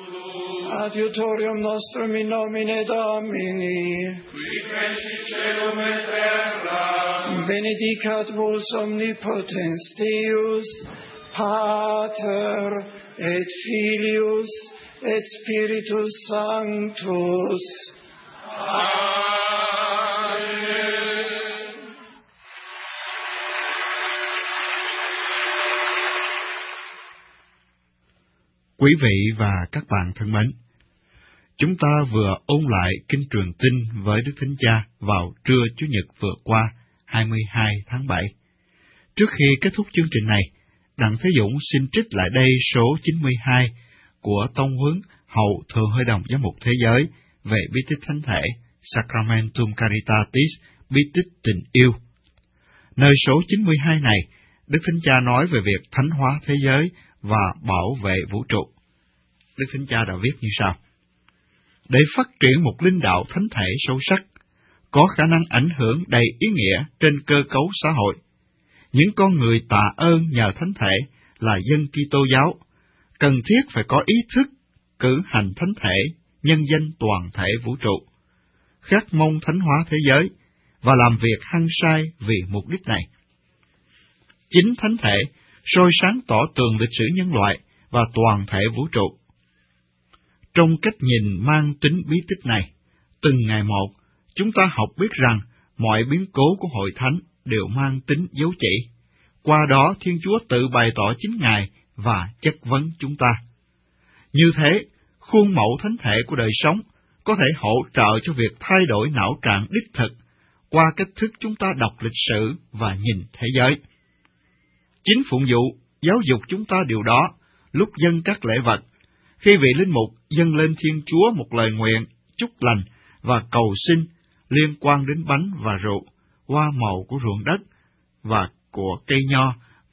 Adiutorium nostrum in nomine Domini. Qui fecit caelum et terram. Benedicat vos omnipotens Deus, Pater et Filius et Spiritus Sanctus. Amen. Quý vị và các bạn thân mến, chúng ta vừa ôn lại kinh truyền tin với Đức Thánh Cha vào trưa Chủ nhật vừa qua, hai mươi hai tháng bảy. Trước khi kết thúc chương trình này, Đặng Thế Dũng xin trích lại đây số chín mươi hai của Tông huấn Hậu Thượng Hội đồng Giám mục Thế giới về bí tích thánh thể Sacramentum Caritatis, bí tích tình yêu. Nơi số chín mươi hai này, Đức Thánh Cha nói về việc thánh hóa thế giới và bảo vệ vũ trụ. Đức Thánh Cha đã viết như sau: để phát triển một linh đạo thánh thể sâu sắc, có khả năng ảnh hưởng đầy ý nghĩa trên cơ cấu xã hội, những con người tạ ơn nhờ thánh thể là dân Kitô giáo, cần thiết phải có ý thức cử hành thánh thể, nhân danh toàn thể vũ trụ, khát mong thánh hóa thế giới và làm việc hăng say vì mục đích này. Chính thánh thể soi sáng tỏ tường lịch sử nhân loại và toàn thể vũ trụ. Trong cách nhìn mang tính bí tích này, từng ngày một, chúng ta học biết rằng mọi biến cố của hội thánh đều mang tính dấu chỉ. Qua đó Thiên Chúa tự bày tỏ chính Ngài và chất vấn chúng ta. Như thế, khuôn mẫu thánh thể của đời sống có thể hỗ trợ cho việc thay đổi não trạng đích thực qua cách thức chúng ta đọc lịch sử và nhìn thế giới. Chính phụng vụ giáo dục chúng ta điều đó lúc dâng các lễ vật, khi vị linh mục dâng lên Thiên Chúa một lời nguyện, chúc lành và cầu xin liên quan đến bánh và rượu, hoa màu của ruộng đất và của cây nho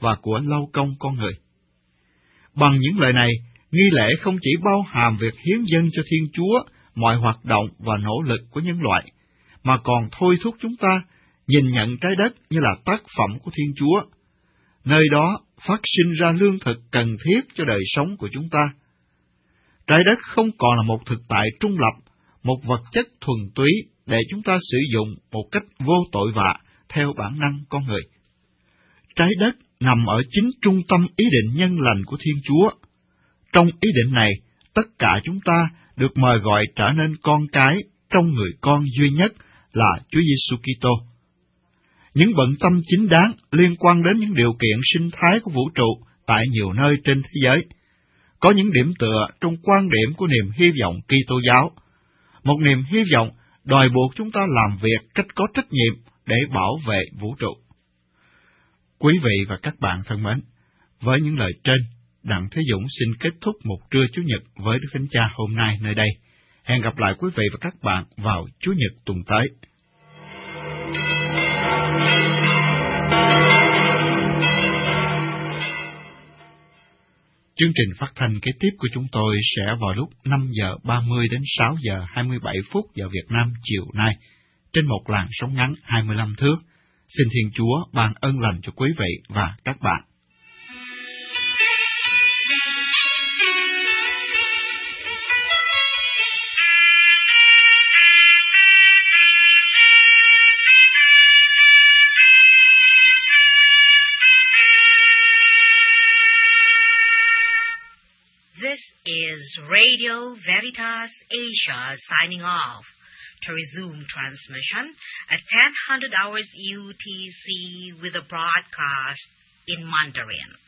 và của lâu công con người. Bằng những lời này, nghi lễ không chỉ bao hàm việc hiến dâng cho Thiên Chúa mọi hoạt động và nỗ lực của nhân loại, mà còn thôi thúc chúng ta nhìn nhận trái đất như là tác phẩm của Thiên Chúa, nơi đó phát sinh ra lương thực cần thiết cho đời sống của chúng ta. Trái đất không còn là một thực tại trung lập, một vật chất thuần túy để chúng ta sử dụng một cách vô tội vạ theo bản năng con người. Trái đất nằm ở chính trung tâm ý định nhân lành của Thiên Chúa. Trong ý định này, tất cả chúng ta được mời gọi trở nên con cái trong người con duy nhất là Chúa Giêsu Kitô. Những bận tâm chính đáng liên quan đến những điều kiện sinh thái của vũ trụ tại nhiều nơi trên thế giới. Có những điểm tựa trong quan điểm của niềm hy vọng Kitô giáo, một niềm hy vọng đòi buộc chúng ta làm việc cách có trách nhiệm để bảo vệ vũ trụ. Quý vị và các bạn thân mến, với những lời trên, Đặng Thế Dũng xin kết thúc một trưa Chủ nhật với Đức Thánh Cha hôm nay nơi đây. Hẹn gặp lại quý vị và các bạn vào Chủ nhật tuần tới. Chương trình phát thanh kế tiếp của chúng tôi sẽ vào lúc năm giờ ba mươi đến sáu giờ hai mươi bảy phút giờ Việt Nam chiều nay, trên một làn sóng ngắn hai mươi lăm thước. Xin Thiên Chúa ban ơn lành cho quý vị và các bạn. This is Radio Veritas Asia signing off. To resume transmission at ten hundred hours U T C with a broadcast in Mandarin.